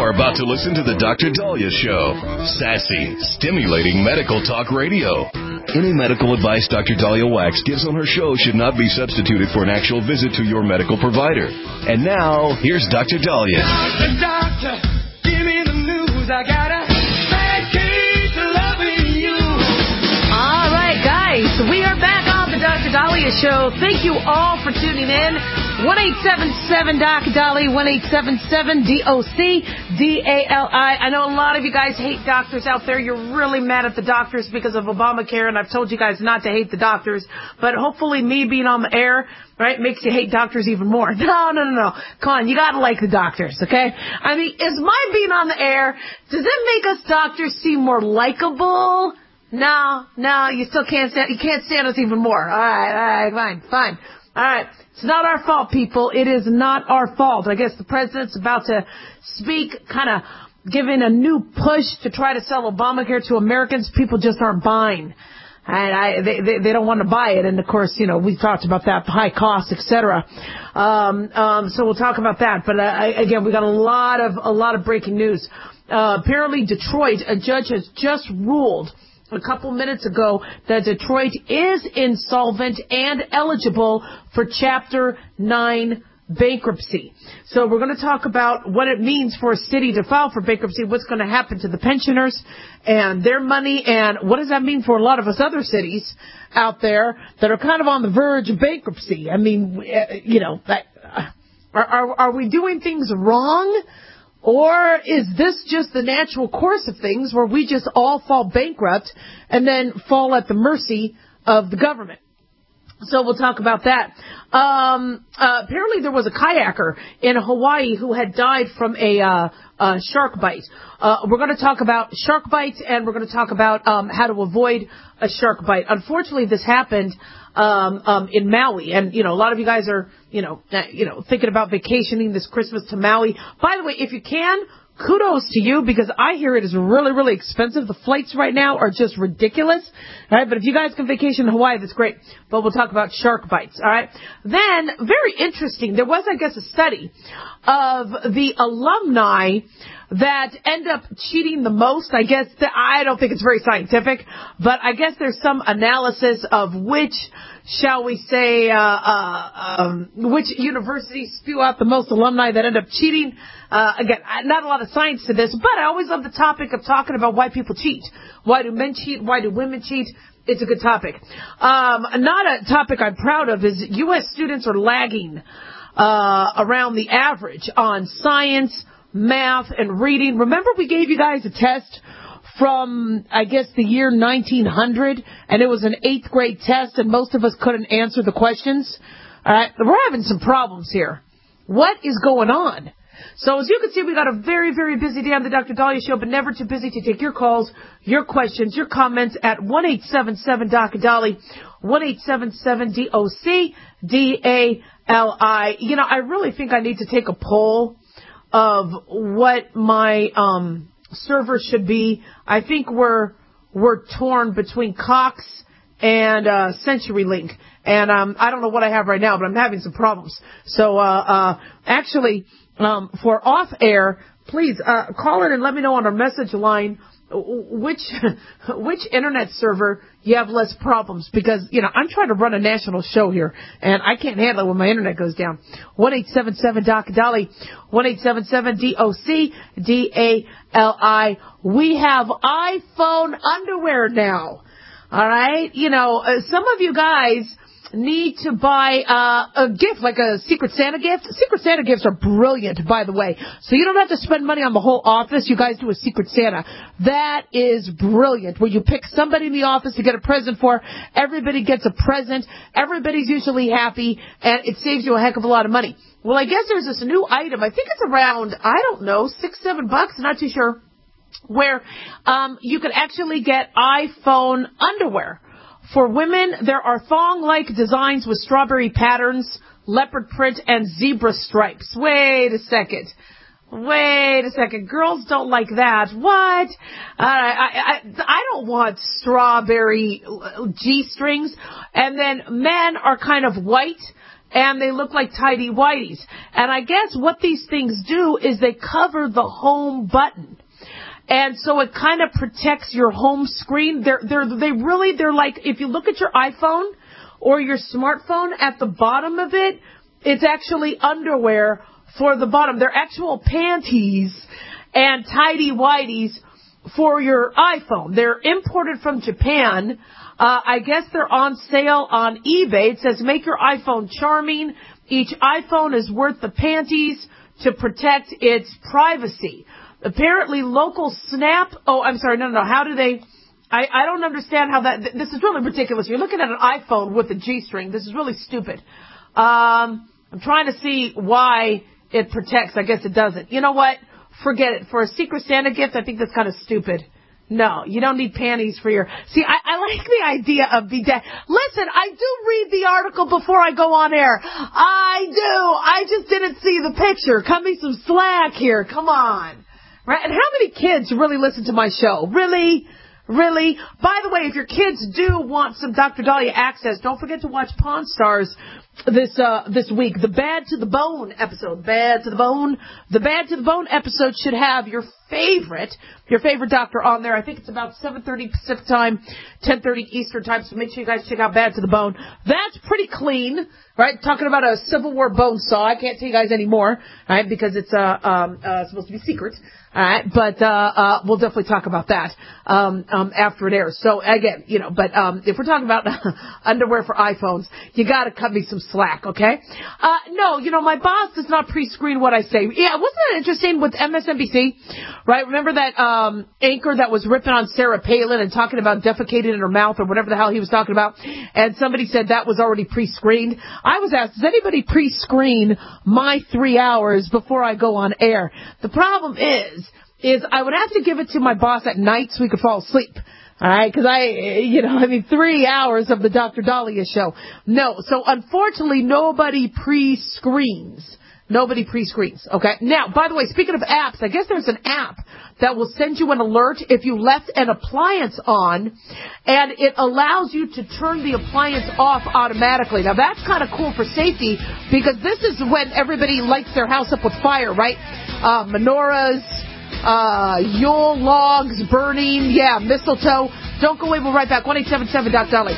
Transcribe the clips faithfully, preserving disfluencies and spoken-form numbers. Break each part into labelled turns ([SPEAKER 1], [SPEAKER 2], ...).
[SPEAKER 1] are about to listen to the Doctor Dahlia Show. Sassy, stimulating medical talk radio. Any medical advice Doctor Dahlia Wax gives on her show should not be substituted for an actual visit to your medical provider. And now, here's Doctor Dahlia.
[SPEAKER 2] Doctor, doctor, give me the news. I got a bad case of loving you.
[SPEAKER 3] All right, guys, we are back on the Doctor Dahlia Show. Thank you all for tuning in. one eight seven seven doc Dahlia, one eight seven seven D O C D A L I. I know a lot of you guys hate doctors out there. You're really mad at the doctors because of Obamacare, and I've told you guys not to hate the doctors. But hopefully me being on the air, right, makes you hate doctors even more. No, no, no, no. Come on, you gotta like the doctors, okay? I mean, is my being on the air, does it make us doctors seem more likable? No, no, you still can't stand, you can't stand us even more. All right, all right, fine, fine. All right. It's not our fault, people. It is not our fault. I guess the president's about to speak, kind of giving a new push to try to sell Obamacare to Americans. People just aren't buying. And I, they, they, they don't want to buy it. And, of course, you know, we've talked about that, high cost, et cetera. Um, um, so we'll talk about that. But, uh, I, again, we got a lot of a lot of breaking news. Uh, apparently, Detroit, a judge has just ruled a couple minutes ago that Detroit is insolvent and eligible for Chapter nine bankruptcy. So we're going to talk about what it means for a city to file for bankruptcy, what's going to happen to the pensioners and their money, and what does that mean for a lot of us other cities out there that are kind of on the verge of bankruptcy. I mean, you know, are, are, are we doing things wrong? Or is this just the natural course of things where we just all fall bankrupt and then fall at the mercy of the government? So we'll talk about that. Um, uh, apparently there was a kayaker in Hawaii who had died from a, uh, a shark bite. Uh, we're going to talk about shark bites, and we're going to talk about um, how to avoid a shark bite. Unfortunately, this happened um, um, in Maui, and you know a lot of you guys are you know uh, you know thinking about vacationing this Christmas to Maui. By the way, if you can, kudos to you, because I hear it is really, really expensive. The flights right now are just ridiculous. All right, but if you guys can vacation in Hawaii, that's great. But we'll talk about shark bites. All right. Then, very interesting. There was, I guess, a study of the alumni that end up cheating the most. I guess that, I don't think it's very scientific, but I guess there's some analysis of which, shall we say, uh, uh, um, which universities spew out the most alumni that end up cheating. Uh, again, not a lot of science to this, but I always love the topic of talking about why people cheat. Why do men cheat? Why do women cheat? It's a good topic. Um, not a topic I'm proud of is U S students are lagging uh, around the average on science, math, and reading. Remember we gave you guys a test from, I guess, the year nineteen hundred, and it was an eighth grade test, and most of us couldn't answer the questions. All right, we're having some problems here. What is going on? So as you can see, we got a very, very busy day on the Doctor Dahlia Show, but never too busy to take your calls, your questions, your comments at one eight seven seven doc Dahlia, one eight seven seven D O C D A L I. You know, I really think I need to take a poll of what my um server should be. I think we're we're torn between Cox and uh CenturyLink, and um I don't know what I have right now, but I'm having some problems. So uh uh actually um for off air, please uh call in and let me know on our message line which which internet server you have less problems, because you know I'm trying to run a national show here and I can't handle it when my internet goes down. one eight seven seven doc Dahlia, one eight seven seven D O C D A L I. We have iPhone underwear now. All right, you know uh, some of you guys need to buy uh, a gift, like a Secret Santa gift. Secret Santa gifts are brilliant, by the way. So you don't have to spend money on the whole office. You guys do a Secret Santa. That is brilliant, where you pick somebody in the office to get a present for. Everybody gets a present. Everybody's usually happy, and it saves you a heck of a lot of money. Well, I guess there's this new item. I think it's around, I don't know, six, seven bucks. I'm not too sure. Where um, you could actually get iPhone underwear. For women, there are thong-like designs with strawberry patterns, leopard print, and zebra stripes. Wait a second. Wait a second. Girls don't like that. What? Uh, I, I, I don't want strawberry G-strings. And then men are kind of white. and they look like tighty-whities. And I guess what these things do is they cover the home button. And so it kind of protects your home screen. They're, they're, they really, they're like, if you look at your iPhone or your smartphone, at the bottom of it, it's actually underwear for the bottom. They're actual panties and tighty-whities for your iPhone. They're imported from Japan. Uh, I guess they're on sale on eBay. It says, make your iPhone charming. Each iPhone is worth the panties to protect its privacy. Apparently, local Snap. Oh, I'm sorry. No, no, no. How do they? I, I don't understand how that. This is really ridiculous. You're looking at an iPhone with a G-string. This is really stupid. Um, I'm trying to see why it protects. I guess it doesn't. You know what? Forget it. For a Secret Santa gift, I think that's kind of stupid. No, you don't need panties for your... See, I, I like the idea of bidet. Listen, I do read the article before I go on air. I do. I just didn't see the picture. Cut me some slack here. Come on. Right? And how many kids really listen to my show? Really? Really? By the way, if your kids do want some Doctor Dahlia access, don't forget to watch Pawn Stars this uh this week. The Bad to the Bone episode. Bad to the Bone. The Bad to the Bone episode should have your favorite, your favorite doctor on there. I think it's about seven thirty Pacific time, ten thirty Eastern time, so make sure you guys check out Bad to the Bone. That's pretty clean, right? Talking about a Civil War bone saw. I can't tell you guys anymore, right, because it's uh, um, uh, supposed to be secret. All right, but uh, uh, we'll definitely talk about that um, um, after it airs. So again, you know, but um, if we're talking about underwear for iPhones, you got to cut me some slack, okay? Uh, no, you know, my boss does not pre-screen what I say. Yeah, wasn't that interesting with M S N B C? Right? Remember that um, anchor that was ripping on Sarah Palin and talking about defecating in her mouth or whatever the hell he was talking about? And somebody said that was already pre-screened. I was asked, does anybody pre-screen my three hours before I go on air? The problem is, is I would have to give it to my boss at night so we could fall asleep. All right, because I, you know, I mean, three hours of the Doctor Dahlia show. No, so unfortunately, nobody pre-screens. Nobody pre-screens, okay? Now, by the way, speaking of apps, I guess there's an app that will send you an alert if you left an appliance on, and it allows you to turn the appliance off automatically. Now, that's kind of cool for safety, because this is when everybody lights their house up with fire, right? Uh, menorahs, uh, Yule logs burning, yeah, mistletoe. Don't go away, we'll be right back. one eight seven seven Doc Dolly.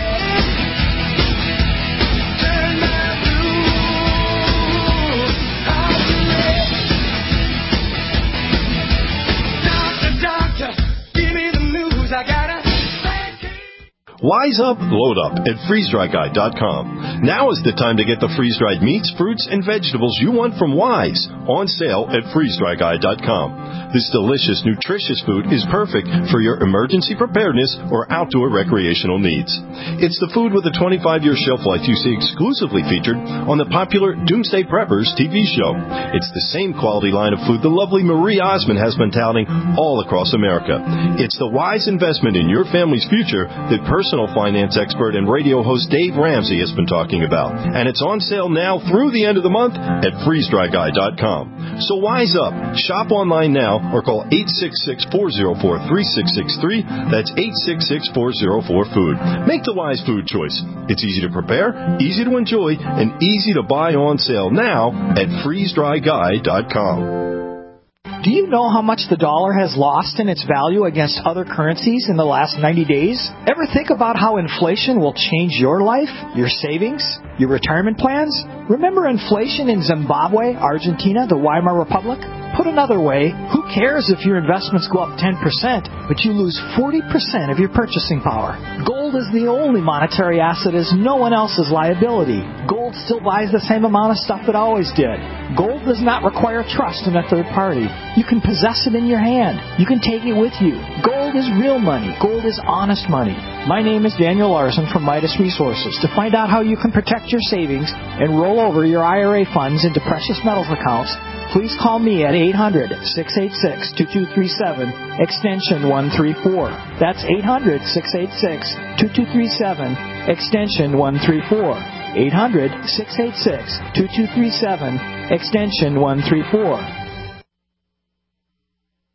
[SPEAKER 4] Wise up, load up at freeze dry guy dot com. Now is the time to get the freeze-dried meats, fruits, and vegetables you want from Wise on sale at freeze dry guy dot com. This delicious, nutritious food is perfect for your emergency preparedness or outdoor recreational needs. It's the food with a twenty-five year shelf life you see exclusively featured on the popular Doomsday Preppers T V show. It's the same quality line of food the lovely Marie Osmond has been touting all across America. It's the wise investment in your family's future that personal finance expert and radio host Dave Ramsey has been talking about. And it's on sale now through the end of the month at freeze dry guy dot com. So wise up. Shop online now or call eight six six, four zero four, three six six three. That's eight six six, four zero four, food. Make the wise food choice. It's easy to prepare, easy to enjoy, and easy to buy on sale now at freeze dry guy dot com.
[SPEAKER 5] Do you know how much the dollar has lost in its value against other currencies in the last ninety days? Ever think about how inflation will change your life, your savings, your retirement plans? Remember inflation in Zimbabwe, Argentina, the Weimar Republic? Put another way, who cares if your investments go up ten percent, but you lose forty percent of your purchasing power? Gold is the only monetary asset as no one else's liability. Gold still buys the same amount of stuff it always did. Gold does not require trust in a third party. You can possess it in your hand. You can take it with you. Gold is real money. Gold is honest money. My name is Daniel Larson from Midas Resources. To find out how you can protect your savings and roll over your I R A funds into precious metals accounts, please call me at eight hundred, six eight six, two two three seven, extension one three four. That's eight hundred, six eight six, two two three seven, extension one three four. eight hundred, six eight six, two two three seven, extension one three four.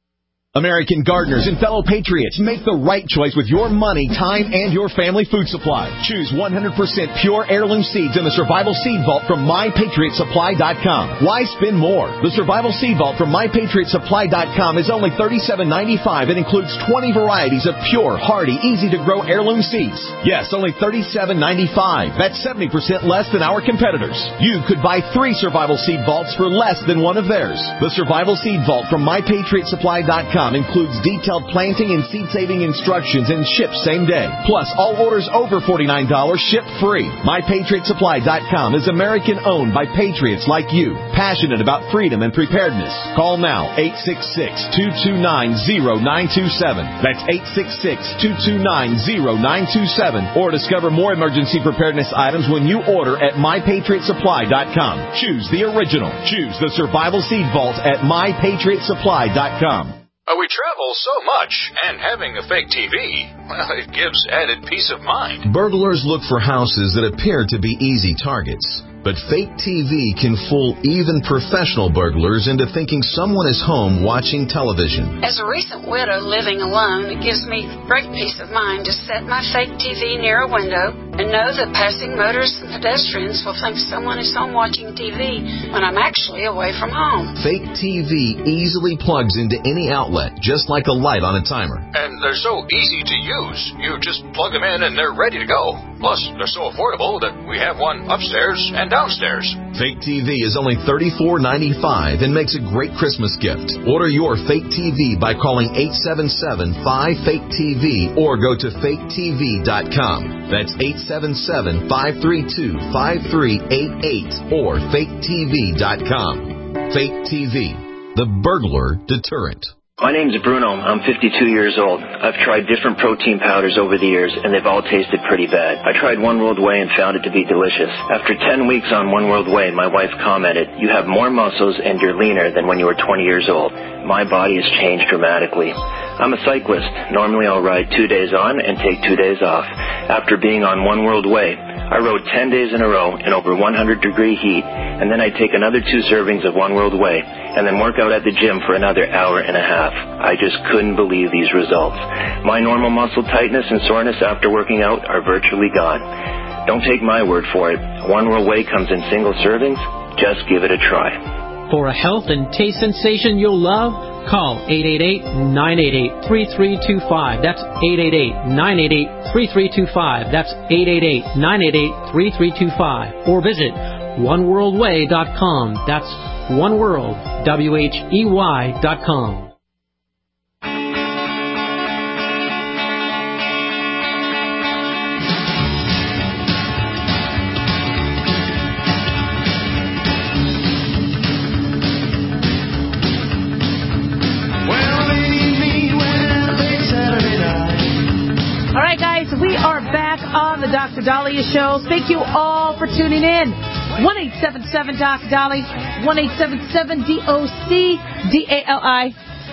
[SPEAKER 6] American gardeners and fellow patriots, make the right choice with your money, time, and your family food supply. Choose one hundred percent pure heirloom seeds in the Survival Seed Vault from my patriot supply dot com. Why spend more? The Survival Seed Vault from my patriot supply dot com is only thirty-seven ninety-five and includes twenty varieties of pure, hardy, easy-to-grow heirloom seeds. Yes, only thirty-seven ninety-five. That's seventy percent less than our competitors. You could buy three Survival Seed Vaults for less than one of theirs. The Survival Seed Vault from my patriot supply dot com includes detailed planting and seed-saving instructions and ships same day. Plus, all orders over forty-nine dollars ship free. my patriot supply dot com is American-owned by patriots like you, passionate about freedom and preparedness. Call now, eight six six, two two nine, zero nine two seven. That's eight six six, two two nine, zero nine two seven. Or discover more emergency preparedness items when you order at my patriot supply dot com. Choose the original. Choose the Survival Seed Vault at my patriot supply dot com.
[SPEAKER 7] Uh, we travel so much, and having a fake T V, well, it gives added peace of mind.
[SPEAKER 1] Burglars look for houses that appear to be easy targets. But fake T V can fool even professional burglars into thinking someone is home watching television.
[SPEAKER 8] As a recent widow living alone, it gives me great peace of mind to set my fake T V near a window and know that passing motorists and pedestrians will think someone is home watching T V when I'm actually away from home.
[SPEAKER 1] Fake T V easily plugs into any outlet, just like a light on a timer.
[SPEAKER 7] And they're so easy to use. You just plug them in and they're ready to go. Plus, they're so affordable that we have one upstairs and downstairs.
[SPEAKER 1] Fake T V is only thirty-four ninety-five and makes a great Christmas gift. Order your fake T V by calling eight seven seven, five, fake T V or go to fake T V dot com. That's eight seven seven, five three two, five three eight eight or fake T V dot com. Fake T V, the burglar deterrent.
[SPEAKER 9] My name's Bruno. I'm fifty-two years old. I've tried different protein powders over the years, and they've all tasted pretty bad. I tried One World Whey and found it to be delicious. After ten weeks on One World Whey, my wife commented, "You have more muscles and you're leaner than when you were twenty years old." My body has changed dramatically. I'm a cyclist. Normally I'll ride two days on and take two days off. After being on One World Whey, I rode ten days in a row in over one hundred degree heat, and then I take another two servings of One World Whey, and then work out at the gym for another hour and a half. I just couldn't believe these results. My normal muscle tightness and soreness after working out are virtually gone. Don't take my word for it. One World Whey comes in single servings. Just give it a try.
[SPEAKER 10] For a health and taste sensation you'll love, call eight eight eight, nine eight eight, three three two five. That's eight eight eight, nine eight eight, three three two five. That's eight eight eight, nine eight eight, three three two five. Or visit one world way dot com. That's oneworld, W H E Y dot com.
[SPEAKER 3] We are back on the Doctor Dahlia Show. Thank you all for tuning in. one eight seven seven Doc Dolly, one eight seven seven D O C D A L I.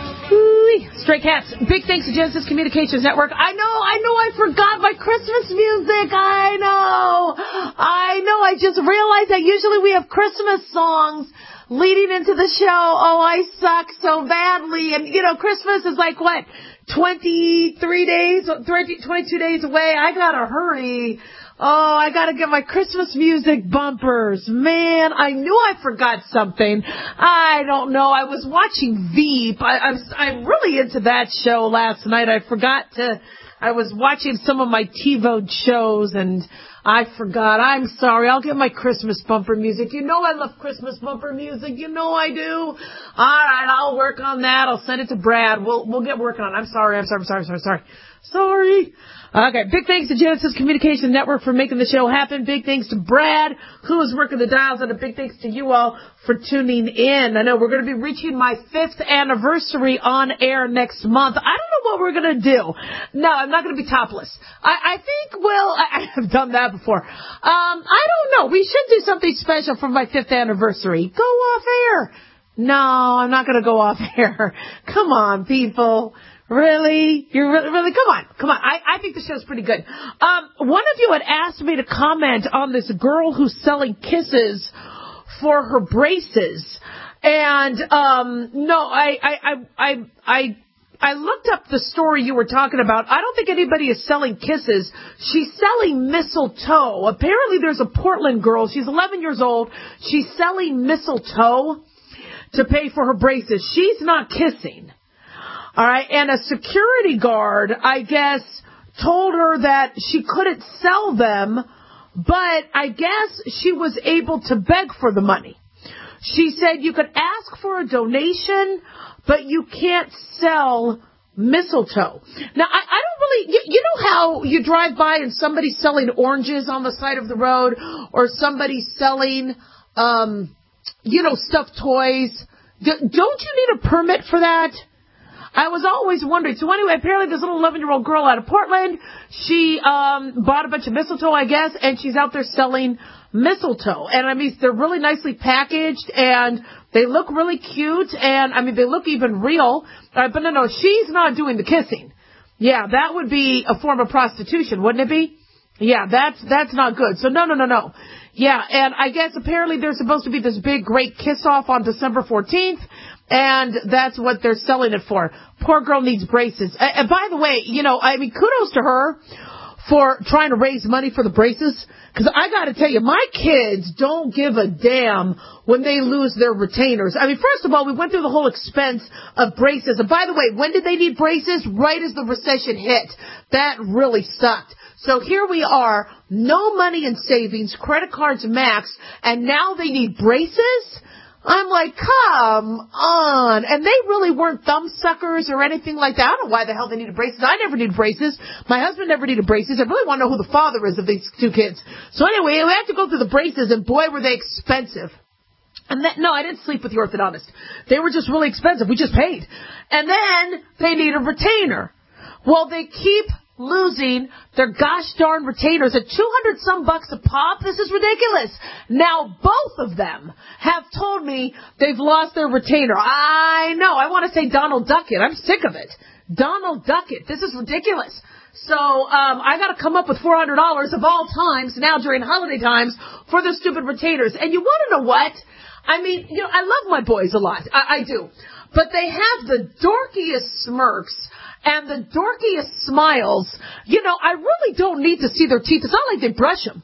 [SPEAKER 3] Stray Cats. Big thanks to Genesis Communications Network. I know, I know I forgot my Christmas music. I know. I know. I just realized that usually we have Christmas songs leading into the show. Oh, I suck so badly. And, you know, Christmas is like, what, twenty-three days, twenty-two days away. I gotta hurry. Oh, I gotta get my Christmas music bumpers. Man, I knew I forgot something. I don't know. I was watching Veep. I, I'm, I'm really into that show last night. I forgot to, I was watching some of my TiVo shows and I forgot. I'm sorry. I'll get my Christmas bumper music. You know I love Christmas bumper music. You know I do. All right, I'll work on that. I'll send it to Brad. We'll we'll get working on it. I'm sorry. I'm sorry. I'm sorry. Sorry. Sorry. Sorry. Okay. Big thanks to Genesis Communication Network for making the show happen. Big thanks to Brad, who is working the dials, and a big thanks to you all for tuning in. I know we're going to be reaching my fifth anniversary on air next month. I don't know what we're going to do. No, I'm not going to be topless. I, I think, well, I, I have done that before. Um, I don't know. We should do something special for my fifth anniversary. Go off air. No, I'm not going to go off air. Come on, people. Really? You're really, really, come on, come on. I, I think the show's pretty good. Um, one of you had asked me to comment on this girl who's selling kisses for her braces. And, um, no, I, I, I, I, I I looked up the story you were talking about. I don't think anybody is selling kisses. She's selling mistletoe. Apparently there's a Portland girl. She's eleven years old. She's selling mistletoe to pay for her braces. She's not kissing. All right. And a security guard, I guess, told her that she couldn't sell them, but I guess she was able to beg for the money. She said you could ask for a donation, but you can't sell mistletoe. Now, I, I don't really, you, you know how you drive by and somebody's selling oranges on the side of the road, or somebody's selling, um, you know, stuffed toys? D- don't you need a permit for that? I was always wondering. So anyway, apparently this little eleven-year-old girl out of Portland, she um bought a bunch of mistletoe, I guess, and she's out there selling mistletoe. And, I mean, they're really nicely packaged, and they look really cute, and, I mean, they look even real. Uh, but, no, no, she's not doing the kissing. Yeah, that would be a form of prostitution, wouldn't it be? Yeah, that's that's not good. So, no, no, no, no. Yeah, and I guess apparently there's supposed to be this big, great kiss-off on December fourteenth, and that's what they're selling it for. Poor girl needs braces. And by the way, you know, I mean, kudos to her for trying to raise money for the braces, because I got to tell you, my kids don't give a damn when they lose their retainers. I mean, first of all, we went through the whole expense of braces. And by the way, when did they need braces? Right as the recession hit. That really sucked. So here we are, no money in savings, credit cards maxed, and now they need braces? I'm like, come on. And they really weren't thumb suckers or anything like that. I don't know why the hell they needed braces. I never needed braces. My husband never needed braces. I really want to know who the father is of these two kids. So anyway, we had to go through the braces, and boy, were they expensive. And then, no, I didn't sleep with the orthodontist. They were just really expensive. We just paid. And then they need a retainer. Well, they keep losing their gosh darn retainers at two hundred some bucks a pop. This is ridiculous. Now both of them have told me they've lost their retainer. I know. I want to say Donald Duckett. I'm sick of it. Donald Duckett. This is ridiculous. So um I got to come up with four hundred dollars of all times now during holiday times for the stupid retainers. And you want to know what? I mean, you know, I love my boys a lot. I, I do. But they have the dorkiest smirks and the dorkiest smiles. You know, I really don't need to see their teeth. It's not like they brush them.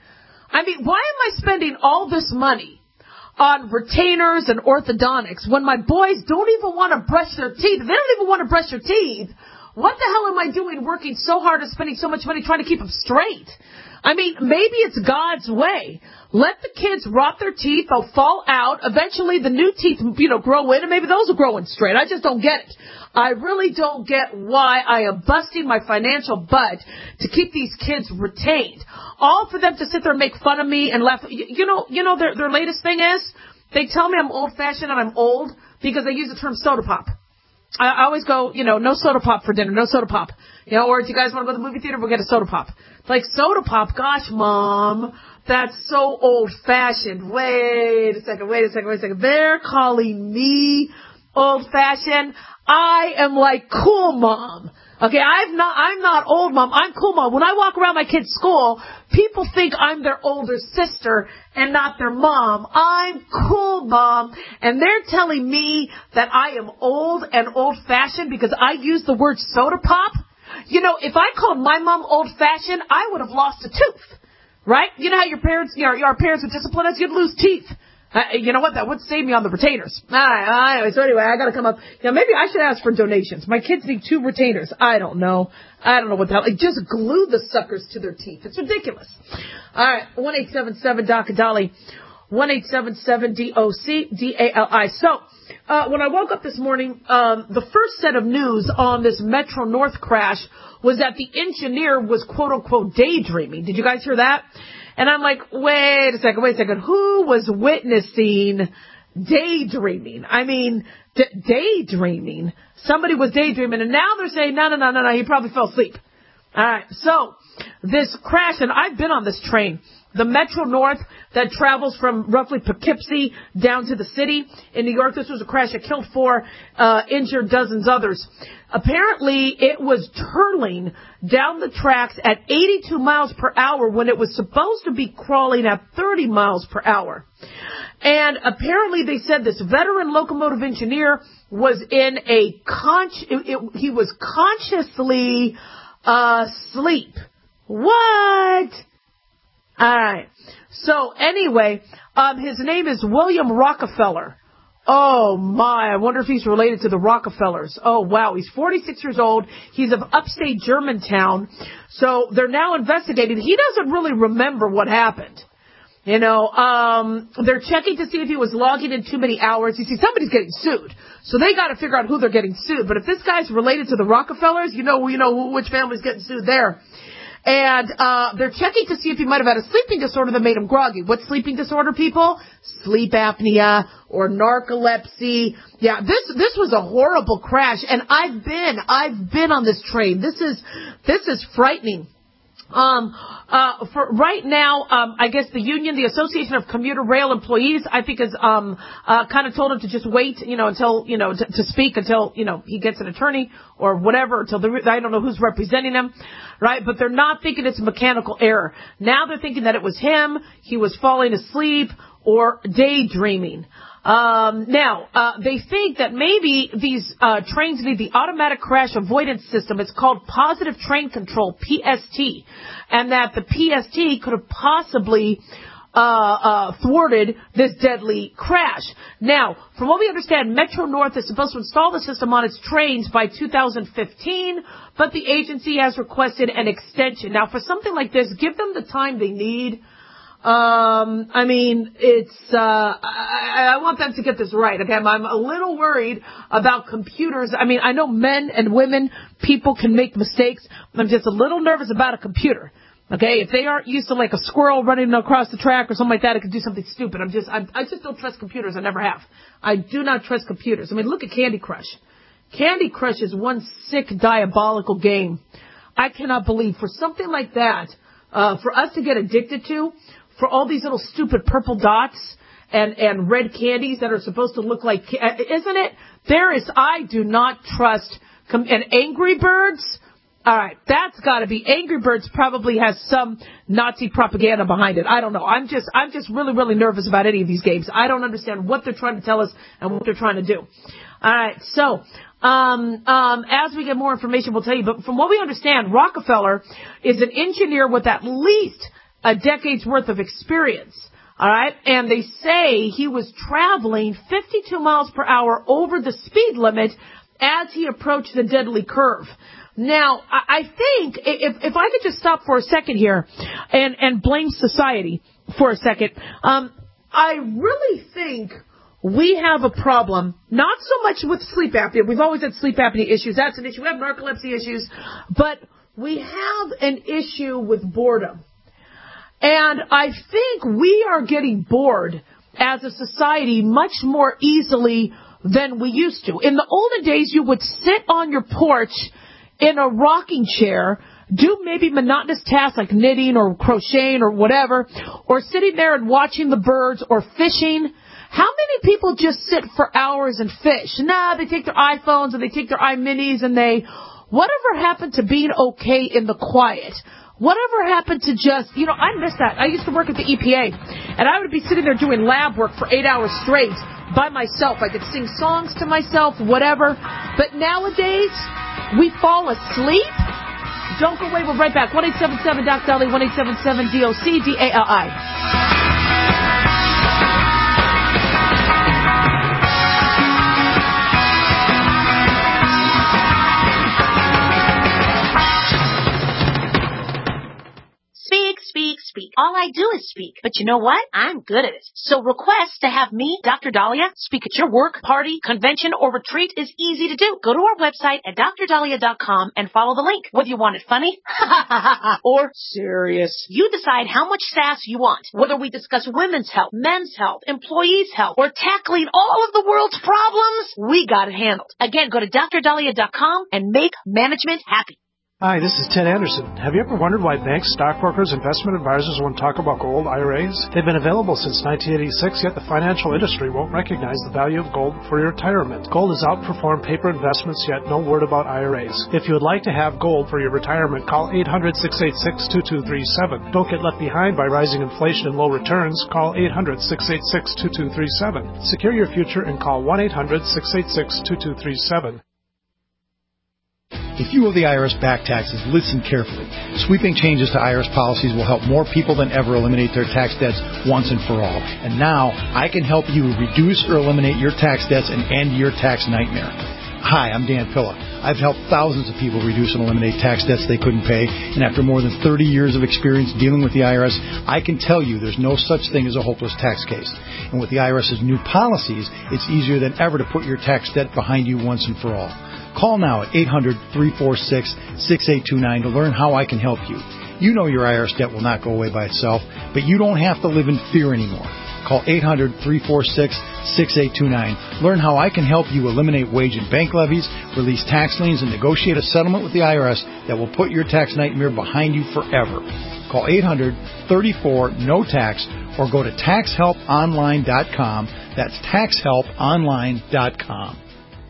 [SPEAKER 3] I mean, why am I spending all this money on retainers and orthodontics when my boys don't even want to brush their teeth? If they don't even want to brush their teeth, what the hell am I doing working so hard and spending so much money trying to keep them straight? I mean, maybe it's God's way. Let the kids rot their teeth. They'll fall out. Eventually, the new teeth, you know, grow in, and maybe those will grow in straight. I just don't get it. I really don't get why I am busting my financial butt to keep these kids retained. All for them to sit there and make fun of me and laugh. You know, you know their their latest thing is they tell me I'm old-fashioned and I'm old because they use the term soda pop. I always go, you know, no soda pop for dinner, no soda pop. You know, or if you guys want to go to the movie theater, we'll get a soda pop. Like, soda pop, gosh, Mom, that's so old-fashioned. Wait a second, wait a second, wait a second. They're calling me old-fashioned. I am like cool Mom. Okay, I'm not, I'm not old Mom. I'm cool Mom. When I walk around my kid's school, people think I'm their older sister and not their mom. I'm cool Mom. And they're telling me that I am old and old-fashioned because I use the word soda pop. You know, if I called my mom old-fashioned, I would have lost a tooth. Right? You know how your parents, you know, your parents would discipline us? You'd lose teeth. Uh, you know what? That would save me on the retainers. All right, anyway, so anyway, I got to come up. You know, maybe I should ask for donations. My kids need two retainers. I don't know. I don't know what the hell. Like, just glue the suckers to their teeth. It's ridiculous. All right, one eight seven seven D O C A D A L I, one eight seven seven D O C D A L I. So, uh, when I woke up this morning, um, the first set of news on this Metro North crash was that the engineer was quote-unquote daydreaming. Did you guys hear that? And I'm like, wait a second, wait a second. Who was witnessing daydreaming? I mean, d- daydreaming. Somebody was daydreaming, and now they're saying, no, no, no, no, no, he probably fell asleep. All right, so this crash, and I've been on this train, the Metro North that travels from roughly Poughkeepsie down to the city in New York. This was a crash that killed four, uh, injured dozens others. Apparently, it was turtling down the tracks at eighty-two miles per hour when it was supposed to be crawling at thirty miles per hour. And apparently, they said this veteran locomotive engineer was in a con- it, it, he was consciously asleep. What? All right. So anyway, um, his name is William Rockefeller. Oh my, I wonder if he's related to the Rockefellers. Oh wow, he's forty-six years old. He's of upstate Germantown. So they're now investigating. He doesn't really remember what happened. You know, um, they're checking to see if he was logging in too many hours. You see, somebody's getting sued. So they got to figure out who they're getting sued. But if this guy's related to the Rockefellers, you know, you know who, which family's getting sued there. And uh they're checking to see if he might have had a sleeping disorder that made him groggy. What sleeping disorder, people? Sleep apnea or narcolepsy. Yeah, this this was a horrible crash, and I've been I've been on this train. This is this is frightening. Um, uh, for right now, um, I guess the union, the Association of Commuter Rail Employees, I think has, um, uh, kind of told him to just wait, you know, until, you know, to, to speak until, you know, he gets an attorney or whatever, until the, I don't know who's representing him, right? But they're not thinking it's a mechanical error. Now they're thinking that it was him, he was falling asleep or daydreaming. Um, now, uh, they think that maybe these, uh, trains need the automatic crash avoidance system. It's called Positive Train Control, P S T. And that the P S T could have possibly, uh, uh, thwarted this deadly crash. Now, from what we understand, Metro North is supposed to install the system on its trains by two thousand fifteen, but the agency has requested an extension. Now, for something like this, give them the time they need. Um, I mean, it's, uh, I, I want them to get this right. Okay. I'm, I'm a little worried about computers. I mean, I know men and women, people can make mistakes. I'm just a little nervous about a computer. Okay. If they aren't used to like a squirrel running across the track or something like that, it could do something stupid. I'm just, I, I just don't trust computers. I never have. I do not trust computers. I mean, look at Candy Crush. Candy Crush is one sick, diabolical game. I cannot believe for something like that, uh, for us to get addicted to, for all these little stupid purple dots and, and red candies that are supposed to look like, isn't it? There is, I do not trust, and Angry Birds, alright, that's gotta be, Angry Birds probably has some Nazi propaganda behind it. I don't know. I'm just, I'm just really, really nervous about any of these games. I don't understand what they're trying to tell us and what they're trying to do. Alright, so, Um, um, as we get more information, we'll tell you, but from what we understand, Rockefeller is an engineer with at least a decade's worth of experience. All right. And they say he was traveling fifty-two miles per hour over the speed limit as he approached the deadly curve. Now, I think if, if I could just stop for a second here and, and blame society for a second, um, I really think we have a problem, not so much with sleep apnea. We've always had sleep apnea issues. That's an issue. We have narcolepsy issues, but we have an issue with boredom. And I think we are getting bored as a society much more easily than we used to. In the olden days, you would sit on your porch in a rocking chair, do maybe monotonous tasks like knitting or crocheting or whatever, or sitting there and watching the birds or fishing. How many people just sit for hours and fish? Nah, they take their iPhones and they take their iMinis and they... Whatever happened to being okay in the quiet? Whatever happened to just, you know, I miss that. I used to work at the E P A, and I would be sitting there doing lab work for eight hours straight by myself. I could sing songs to myself, whatever. But nowadays, we fall asleep. Don't go away. We're right back. one eight seven seven Doc Dolly, one eight seven seven D O C D A L I.
[SPEAKER 11] Speak, speak, speak. All I do is speak. But you know what? I'm good at it. So request to have me, Doctor Dahlia, speak at your work, party, convention, or retreat is easy to do. Go to our website at dr dahlia dot com and follow the link. Whether you want it funny or serious, you decide how much sass you want. Whether we discuss women's health, men's health, employees' health, or tackling all of the world's problems, we got it handled. Again, go to dr dahlia dot com and make management happy.
[SPEAKER 12] Hi, this is Ted Anderson. Have you ever wondered why banks, stockbrokers, investment advisors won't talk about gold I R As? They've been available since nineteen eighty-six, yet the financial industry won't recognize the value of gold for your retirement. Gold has outperformed paper investments, yet no word about I R As. If you would like to have gold for your retirement, call eight hundred, six eight six, two two three seven. Don't get left behind by rising inflation and low returns. Call eight hundred, six eight six, two two three seven. Secure your future and call one eight hundred, six eight six, two two three seven.
[SPEAKER 13] If you owe the I R S back taxes, listen carefully. Sweeping changes to I R S policies will help more people than ever eliminate their tax debts once and for all. And now, I can help you reduce or eliminate your tax debts and end your tax nightmare. Hi, I'm Dan Pilla. I've helped thousands of people reduce and eliminate tax debts they couldn't pay, and after more than thirty years of experience dealing with the I R S, I can tell you there's no such thing as a hopeless tax case. And with the I R S's new policies, it's easier than ever to put your tax debt behind you once and for all. Call now at eight hundred, three four six, six eight two nine to learn how I can help you. You know your I R S debt will not go away by itself, but you don't have to live in fear anymore. Call eight hundred, three four six, six eight two nine. Learn how I can help you eliminate wage and bank levies, release tax liens, and negotiate a settlement with the I R S that will put your tax nightmare behind you forever. Call eight hundred, three four, N O T A X or go to tax help online dot com. That's tax help online dot com.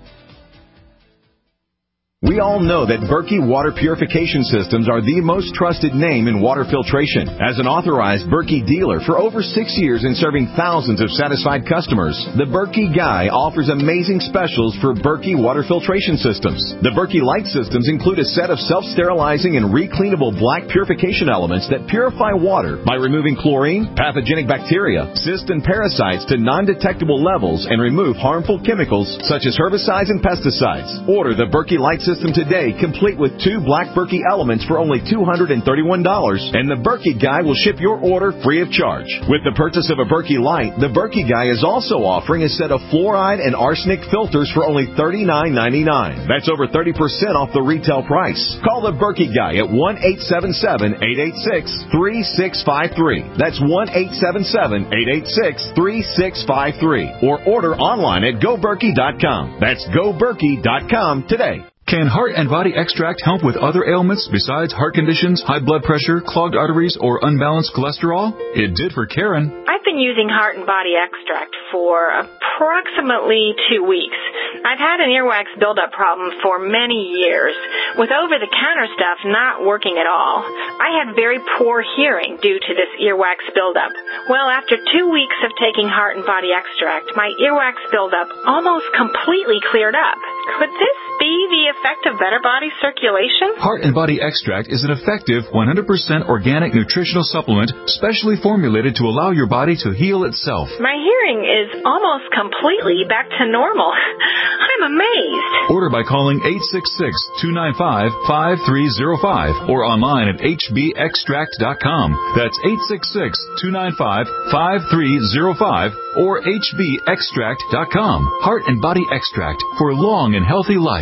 [SPEAKER 6] We all know that Berkey Water Purification Systems are the most trusted name in water filtration. As an authorized Berkey dealer for over six years and serving thousands of satisfied customers, the Berkey Guy offers amazing specials for Berkey Water Filtration Systems. The Berkey Light Systems include a set of self-sterilizing and recleanable black purification elements that purify water by removing chlorine, pathogenic bacteria, cysts, and parasites to non-detectable levels and remove harmful chemicals such as herbicides and pesticides. Order the Berkey Light System today, complete with two black Berkey elements for only two hundred thirty-one dollars, and the Berkey Guy will ship your order free of charge. With the purchase of a Berkey Light, the Berkey Guy is also offering a set of fluoride and arsenic filters for only thirty-nine ninety-nine. That's over thirty percent off the retail price. Call the Berkey Guy at one eight seven seven, eight eight six, three six five three. That's one eight seven seven, eight eight six, three six five three. Or order online at go berkey dot com. That's go berkey dot com today.
[SPEAKER 14] Can Heart and Body Extract help with other ailments besides heart conditions, high blood pressure, clogged arteries, or unbalanced cholesterol? It did for Karen.
[SPEAKER 15] I've been using Heart and Body Extract for approximately two weeks. I've had an earwax buildup problem for many years, with over-the-counter stuff not working at all. I had very poor hearing due to this earwax buildup. Well, after two weeks of taking Heart and Body Extract, my earwax buildup almost completely cleared up. Could this be the effect of better body circulation?
[SPEAKER 14] Heart and Body Extract is an effective one hundred percent organic nutritional supplement specially formulated to allow your body to heal itself.
[SPEAKER 15] My hearing is almost completely back to normal. I'm amazed.
[SPEAKER 14] Order by calling eight six six, two nine five, five three zero five or online at h b extract dot com. That's eight six six, two nine five, five three zero five or h b extract dot com. Heart and Body Extract for long and healthy life.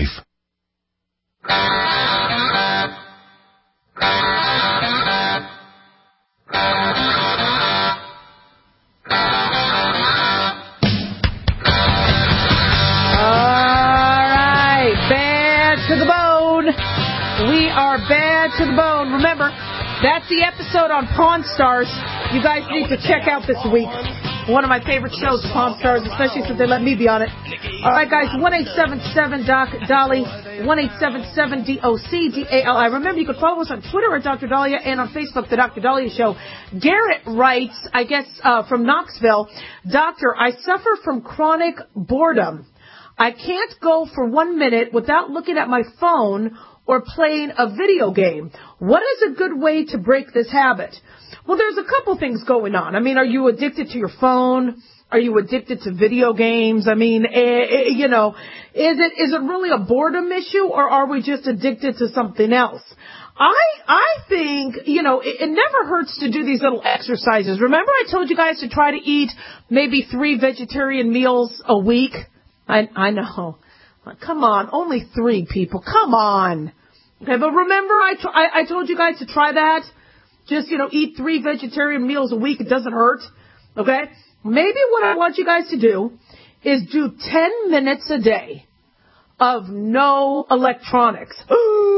[SPEAKER 3] We are bad to the bone. Remember, that's the episode on Pawn Stars. You guys need to check out this week. One of my favorite shows, Pawn Stars, especially since they let me be on it. All right, guys, one eight seven seven Doc Dolly, one eight seven seven D O C D A L I. Remember, you can follow us on Twitter at Doctor Dahlia and on Facebook, The Doctor Dahlia Show. Garrett writes, I guess, uh, from Knoxville, Doctor, I suffer from chronic boredom. I can't go for one minute without looking at my phone or playing a video game. What is a good way to break this habit? Well, there's a couple things going on. I mean, are you addicted to your phone? Are you addicted to video games? I mean, eh, eh, you know, is it is it really a boredom issue, or are we just addicted to something else? I I think, you know, it, it never hurts to do these little exercises. Remember I told you guys to try to eat maybe three vegetarian meals a week? I I know. Come on, only three people. Come on. Okay, but remember I, t- I, I told you guys to try that? Just, you know, eat three vegetarian meals a week. It doesn't hurt. Okay? Maybe what I want you guys to do is do ten minutes a day of no electronics.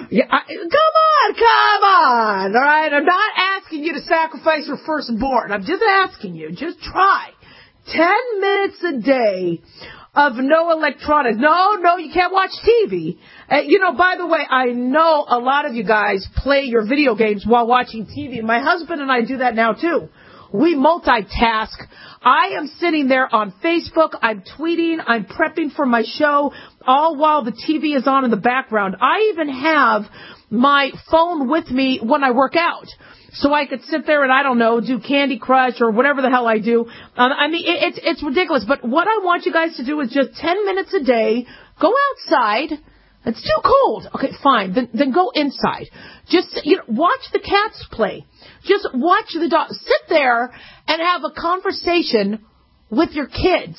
[SPEAKER 3] Yeah, I, come on, come on. All right, I'm not asking you to sacrifice your firstborn. I'm just asking you, just try ten minutes a day of no electronics. No, no, you can't watch T V. Uh, you know, by the way, I know a lot of you guys play your video games while watching T V. My husband and I do that now, too. We multitask. I am sitting there on Facebook. I'm tweeting. I'm prepping for my show, all while the T V is on in the background. I even have my phone with me when I work out. So I could sit there and, I don't know, do Candy Crush or whatever the hell I do. Um, I mean, it, it's it's ridiculous. But what I want you guys to do is just ten minutes a day, go outside. It's too cold. Okay, fine. Then then go inside. Just, you know, watch the cats play. Just watch the dog. Sit there and have a conversation with your kids.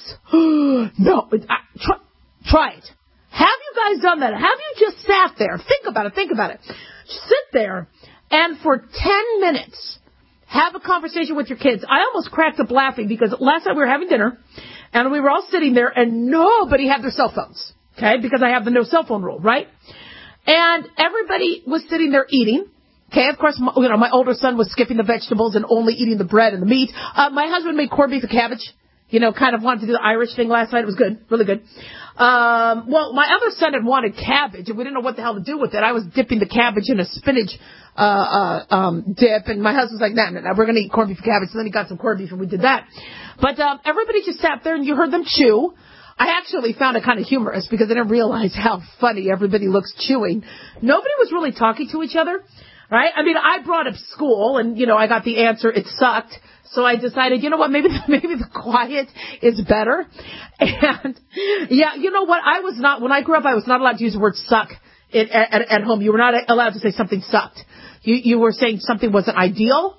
[SPEAKER 3] No, I, try, try it. Have you guys done that? Have you just sat there? Think about it. Think about it. Sit there and for ten minutes have a conversation with your kids. I almost cracked up laughing because last night we were having dinner and we were all sitting there and nobody had their cell phones. Okay, because I have the no cell phone rule, right? And everybody was sitting there eating. Okay, of course, my, you know, my older son was skipping the vegetables and only eating the bread and the meat. Uh, my husband made corned beef and cabbage. You know, kind of wanted to do the Irish thing last night. It was good, really good. Um, well, my other son had wanted cabbage, and we didn't know what the hell to do with it. I was dipping the cabbage in a spinach uh, uh, um, dip, and my husband was like, nah, nah, nah, we're going to eat corned beef and cabbage. So then he got some corned beef, and we did that. But um, everybody just sat there, and you heard them chew. I actually found it kind of humorous because I didn't realize how funny everybody looks chewing. Nobody was really talking to each other, right? I mean, I brought up school, and, you know, I got the answer, it sucked. So I decided, you know what, maybe maybe the quiet is better. And, yeah, you know what, I was not, when I grew up, I was not allowed to use the word suck at, at, at home. You were not allowed to say something sucked. You, you were saying something wasn't ideal.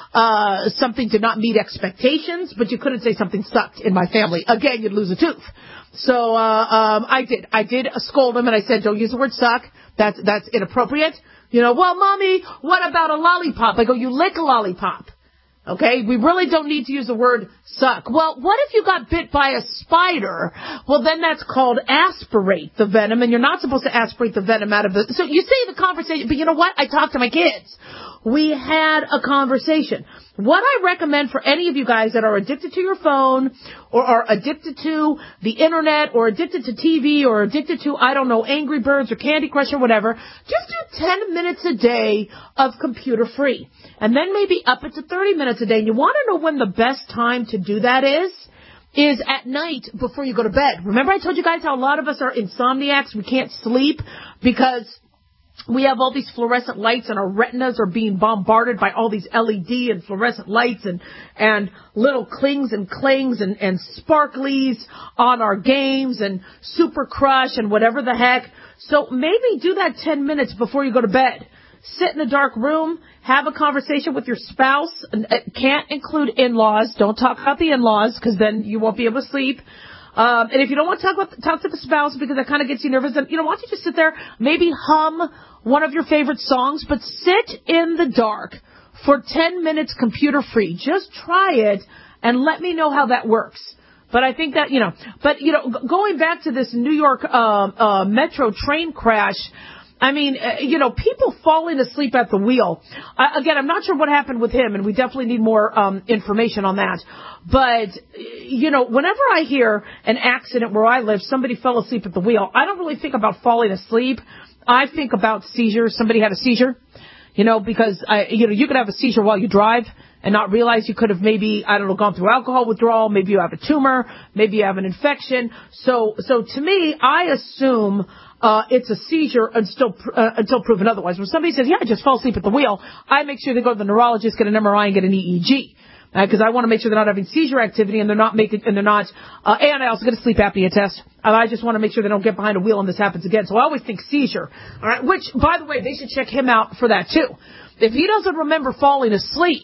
[SPEAKER 3] Uh, something did not meet expectations, but you couldn't say something sucked in my family. Again, you'd lose a tooth. So, uh, um, I did, I did scold him and I said, don't use the word suck. That's, that's inappropriate. You know, well, mommy, what about a lollipop? I go, you lick a lollipop. Okay, we really don't need to use the word suck. Well, what if you got bit by a spider? Well, then that's called aspirate the venom, and you're not supposed to aspirate the venom out of the... So you see the conversation, but you know what? I talked to my kids. We had a conversation. What I recommend for any of you guys that are addicted to your phone or are addicted to the internet or addicted to T V or addicted to, I don't know, Angry Birds or Candy Crush or whatever, just do ten minutes a day of computer free. And then maybe up it to thirty minutes a day. And you want to know when the best time to do that is? Is at night before you go to bed. Remember I told you guys how a lot of us are insomniacs? We can't sleep because we have all these fluorescent lights and our retinas are being bombarded by all these L E D and fluorescent lights and, and little clings and clings and, and sparklies on our games and Super Crush and whatever the heck. So maybe do that ten minutes before you go to bed. Sit in a dark room, have a conversation with your spouse. It can't include in-laws. Don't talk about the in-laws because then you won't be able to sleep. Um, and if you don't want to talk about, talk to the spouse because that kind of gets you nervous, then, you know, why don't you just sit there, maybe hum one of your favorite songs, but sit in the dark for ten minutes computer free. Just try it and let me know how that works. But I think that, you know, but, you know, going back to this New York uh, uh, metro train crash, I mean, uh, you know, people falling asleep at the wheel. Uh, again, I'm not sure what happened with him, and we definitely need more um, information on that. But, you know, whenever I hear an accident where I live, somebody fell asleep at the wheel, I don't really think about falling asleep. I think about seizures. Somebody had a seizure, you know, because, I, you know, you could have a seizure while you drive and not realize you could have maybe, I don't know, gone through alcohol withdrawal. Maybe you have a tumor. Maybe you have an infection. So, so to me, I assume Uh, it's a seizure until, uh, until proven otherwise. When somebody says, yeah, I just fell asleep at the wheel, I make sure they go to the neurologist, get an M R I, and get an E E G. Because uh, I want to make sure they're not having seizure activity and they're not making, and they're not, uh, and I also get a sleep apnea test. And I just want to make sure they don't get behind a wheel and this happens again. So I always think seizure. All right. Which, by the way, they should check him out for that too. If he doesn't remember falling asleep,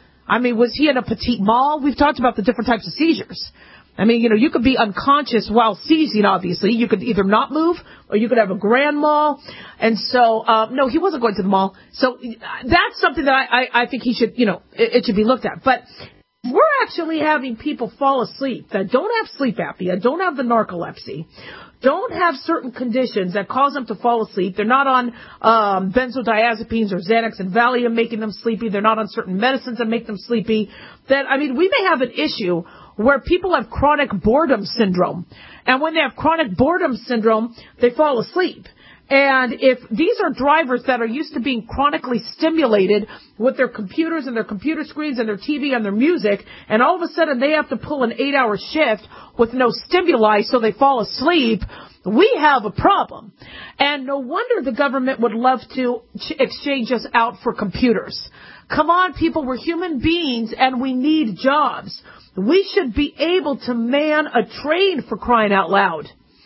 [SPEAKER 3] I mean, was he in a petite mal? We've talked about the different types of seizures. I mean, you know, you could be unconscious while seizing, obviously. You could either not move or you could have a grand mal. And so, uh, no, he wasn't going to the mall. So that's something that I, I, I think he should, you know, it, it should be looked at. But we're actually having people fall asleep that don't have sleep apnea, don't have the narcolepsy, don't have certain conditions that cause them to fall asleep. They're not on um, benzodiazepines or Xanax and Valium making them sleepy. They're not on certain medicines that make them sleepy. Then, I mean, we may have an issue where people have chronic boredom syndrome. And when they have chronic boredom syndrome, they fall asleep. And if these are drivers that are used to being chronically stimulated with their computers and their computer screens and their T V and their music, and all of a sudden they have to pull an eight-hour shift with no stimuli so they fall asleep, we have a problem. And no wonder the government would love to ch- exchange us out for computers. Come on, people, we're human beings and we need jobs. We should be able to man a train, for crying out loud.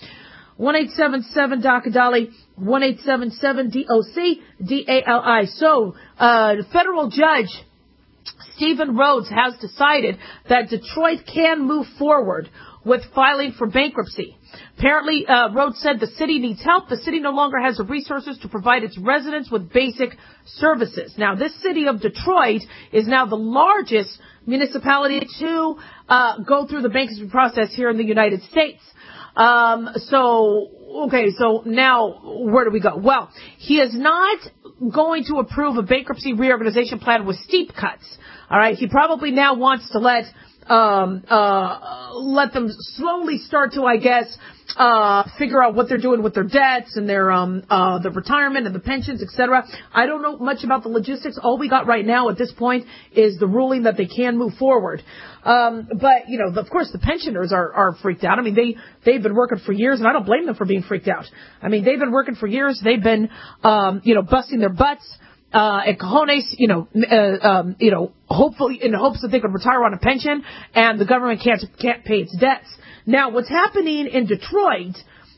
[SPEAKER 3] one eight seven seven D O C D A L I, one eight seven seven D O C D A L I. So, uh, federal judge Stephen Rhodes has decided that Detroit can move forward with filing for bankruptcy. Apparently, uh, Rhodes said the city needs help. The city no longer has the resources to provide its residents with basic services. Now, this city of Detroit is now the largest municipality to uh, go through the bankruptcy process here in the United States. Um, so, okay, so now where do we go? Well, he is not going to approve a bankruptcy reorganization plan with steep cuts. All right, he probably now wants to let um, uh, let them slowly start to, I guess, uh, figure out what they're doing with their debts and their um, uh, the retirement and the pensions, et cetera. I don't know much about the logistics. All we got right now at this point is the ruling that they can move forward. Um, but, you know, of course, the pensioners are, are freaked out. I mean, they, they've been working for years, and I don't blame them for being freaked out. I mean, they've been working for years. They've been, um, you know, busting their butts, uh, at cojones, you know, uh, um, you know, hopefully in hopes that they could retire on a pension, and the government can't, can't pay its debts. Now, what's happening in Detroit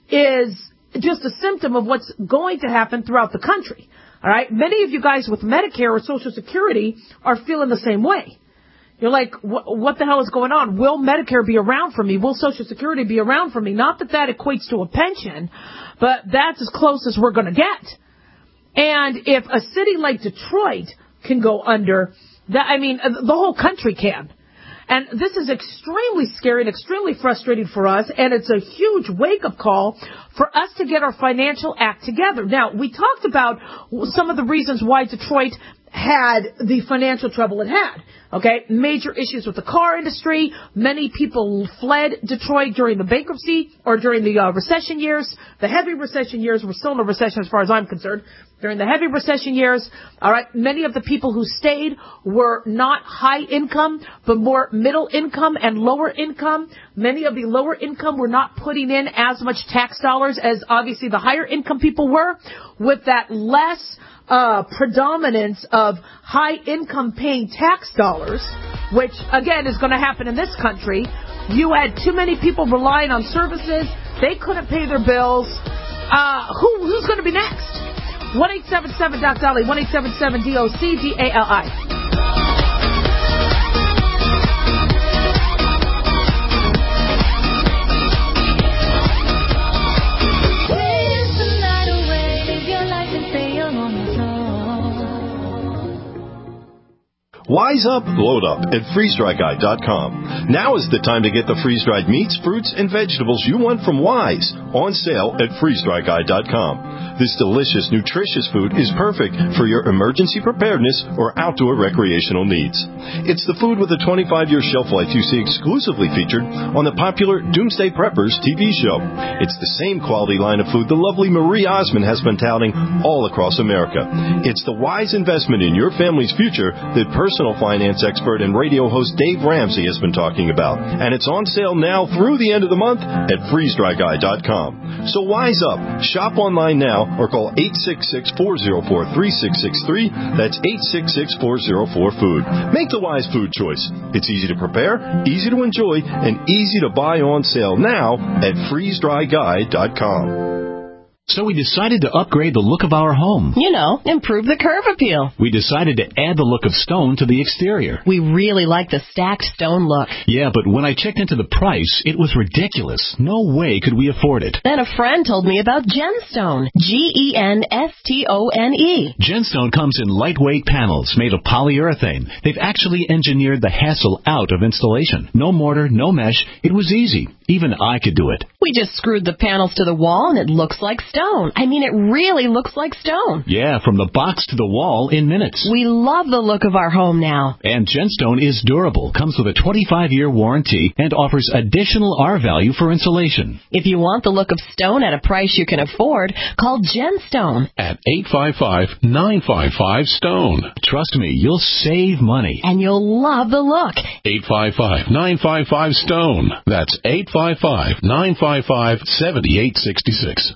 [SPEAKER 3] is just a symptom of what's going to happen throughout the country. All right. Many of you guys with Medicare or Social Security are feeling the same way. You're like, what the hell is going on? Will Medicare be around for me? Will Social Security be around for me? Not that that equates to a pension, but that's as close as we're going to get. And if a city like Detroit can go under, that, I mean, the whole country can. And this is extremely scary and extremely frustrating for us, and it's a huge wake-up call for us to get our financial act together. Now, we talked about some of the reasons why Detroit had the financial trouble it had. Okay, major issues with the car industry. Many people fled Detroit during the bankruptcy or during the uh, recession years. The heavy recession years, we're still in a recession as far as I'm concerned. During the heavy recession years, all right, many of the people who stayed were not high income, but more middle income and lower income. Many of the lower income were not putting in as much tax dollars as obviously the higher income people were, with that less uh predominance of high income paying tax dollars, which again is going to happen in this country. You had too many people relying on services. They couldn't pay their bills. Uh who who's going to be next? one eight seven seven D O C D A L I, one eight seven seven D O C D A L I.
[SPEAKER 4] Wise up, load up at freeze dry guy dot com. Now is the time to get the freeze-dried meats, fruits, and vegetables you want from Wise on sale at freeze dry guy dot com. This delicious, nutritious food is perfect for your emergency preparedness or outdoor recreational needs. It's the food with a twenty-five year shelf life you see exclusively featured on the popular Doomsday Preppers T V show. It's the same quality line of food the lovely Marie Osmond has been touting all across America. It's the wise investment in your family's future that personal Personal finance expert and radio host Dave Ramsey has been talking about. And it's on sale now through the end of the month at freeze dry guy dot com. So wise up. Shop online now or call eight six six, four oh four, three six six three. That's eight six six, four oh four, food. Make the wise food choice. It's easy to prepare, easy to enjoy, and easy to buy on sale now at freeze dry guy dot com.
[SPEAKER 16] So we decided to upgrade the look of our home.
[SPEAKER 17] You know, improve the curb appeal.
[SPEAKER 16] We decided to add the look of stone to the exterior.
[SPEAKER 17] We really like the stacked stone look.
[SPEAKER 16] Yeah, but when I checked into the price, it was ridiculous. No way could we afford it.
[SPEAKER 17] Then a friend told me about Genstone. G E N S T O N E.
[SPEAKER 16] Genstone comes in lightweight panels made of polyurethane. They've actually engineered the hassle out of installation. No mortar, no mesh. It was easy. Even I could do it.
[SPEAKER 17] We just screwed the panels to the wall and it looks like stone. I mean, it really looks like stone.
[SPEAKER 16] Yeah, from the box to the wall in minutes.
[SPEAKER 17] We love the look of our home now.
[SPEAKER 16] And Genstone is durable, comes with a twenty-five year warranty, and offers additional R value for insulation.
[SPEAKER 17] If you want the look of stone at a price you can afford, call Genstone
[SPEAKER 18] at eight five five, nine five five, STONE.
[SPEAKER 16] Trust me, you'll save money.
[SPEAKER 17] And you'll love the look.
[SPEAKER 18] eight five five, nine five five, STONE. That's eight five five, nine five five, seven eight six six.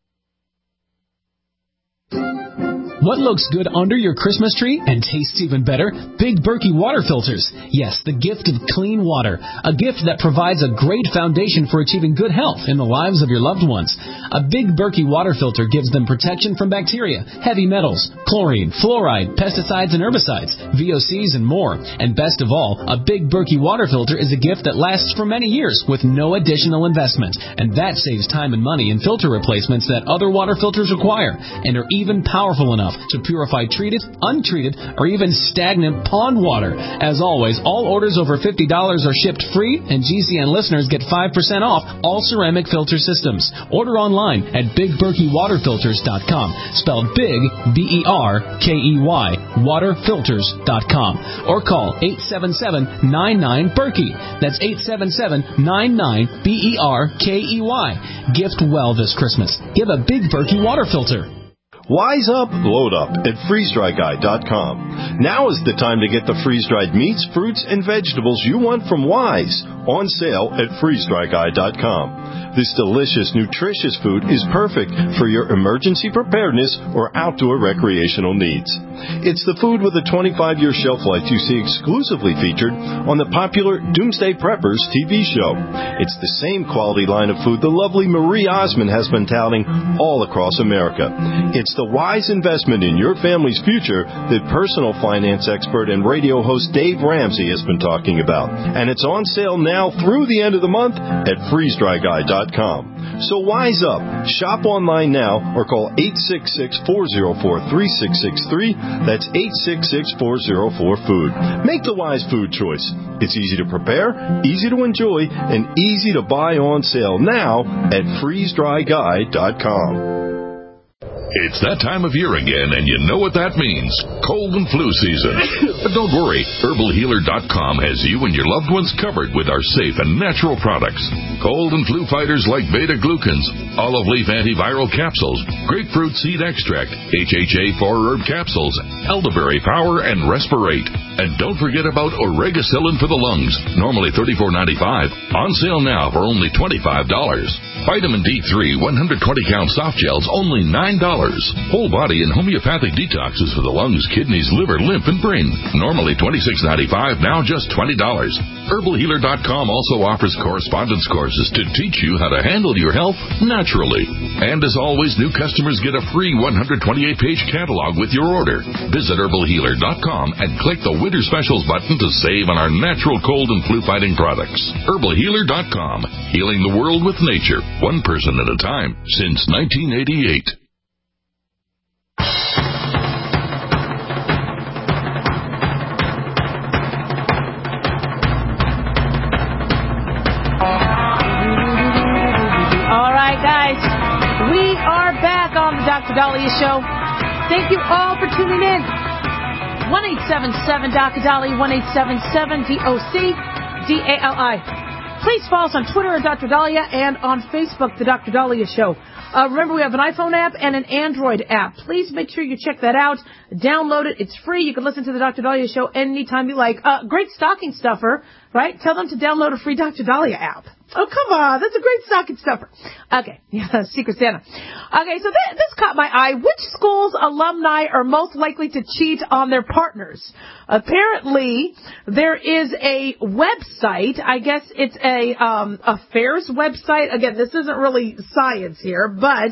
[SPEAKER 19] What looks good under your Christmas tree and tastes even better? Big Berkey water filters. Yes, the gift of clean water. A gift that provides a great foundation for achieving good health in the lives of your loved ones. A Big Berkey water filter gives them protection from bacteria, heavy metals, chlorine, fluoride, pesticides and herbicides, V O Cs and more. And best of all, a Big Berkey water filter is a gift that lasts for many years with no additional investment. And that saves time and money in filter replacements that other water filters require and are even powerful enough to purify treated, untreated, or even stagnant pond water. As always, all orders over fifty dollars are shipped free, and G C N listeners get five percent off all ceramic filter systems. Order online at big berkey water filters dot com, spelled big, B E R K E Y, water filters dot com, or call eight seven seven, nine nine, Berkey. That's eight seven seven, nine nine, B E R K E Y. Gift well this Christmas. Give a Big Berkey water filter.
[SPEAKER 4] Wise up, load up at freeze dry guy dot com. Now is the time to get the freeze-dried meats, fruits, and vegetables you want from Wise on sale at freeze dry guy dot com. This delicious, nutritious food is perfect for your emergency preparedness or outdoor recreational needs. It's the food with a twenty-five year shelf life you see exclusively featured on the popular Doomsday Preppers T V show. It's the same quality line of food the lovely Marie Osmond has been touting all across America. It's the wise investment in your family's future that personal finance expert and radio host Dave Ramsey has been talking about. And it's on sale now through the end of the month at freeze dry guy dot com. So wise up. Shop online now or call eight six six, four zero four, three six six three. That's eight six six, four zero four, food. Make the wise food choice. It's easy to prepare, easy to enjoy, and easy to buy on sale now at freeze dry guy dot com.
[SPEAKER 1] It's that time of year again, and you know what that means. Cold and flu season. But don't worry. herbal healer dot com has you and your loved ones covered with our safe and natural products. Cold and flu fighters like beta-glucans, olive leaf antiviral capsules, grapefruit seed extract, H H A four herb capsules, elderberry power, and respirate. And don't forget about Oregacillin for the lungs, normally thirty-four ninety-five, on sale now for only twenty-five dollars. Vitamin D three one hundred twenty count soft gels, only nine dollars. Whole body and homeopathic detoxes for the lungs, kidneys, liver, lymph, and brain, normally twenty-six ninety-five, now just twenty dollars. herbal healer dot com also offers correspondence courses to teach you how to handle your health naturally. And as always, new customers get a free one hundred twenty-eight page catalog with your order. Visit herbal healer dot com and click the Winter Specials button to save on our natural cold and flu fighting products. herbal healer dot com, healing the world with nature, one person at a time, since nineteen eighty-eight.
[SPEAKER 3] On the Doctor Dahlia Show. Thank you all for tuning in. one eight seven seven D O C Dali, one eight seven seven D O C D A L I. Please follow us on Twitter at Doctor Dahlia and on Facebook, The Doctor Dahlia Show. Uh, remember, we have an iPhone app and an Android app. Please make sure you check that out. Download it. It's free. You can listen to The Doctor Dahlia Show anytime you like. Uh, great stocking stuffer, right? Tell them to download a free Doctor Dahlia app. Oh, come on. That's a great stocking stuffer. Okay. Yeah, Secret Santa. Okay, so th- this caught my eye. Which schools alumni are most likely to cheat on their partners? Apparently, there is a website. I guess it's a um, affairs website. Again, this isn't really science here, but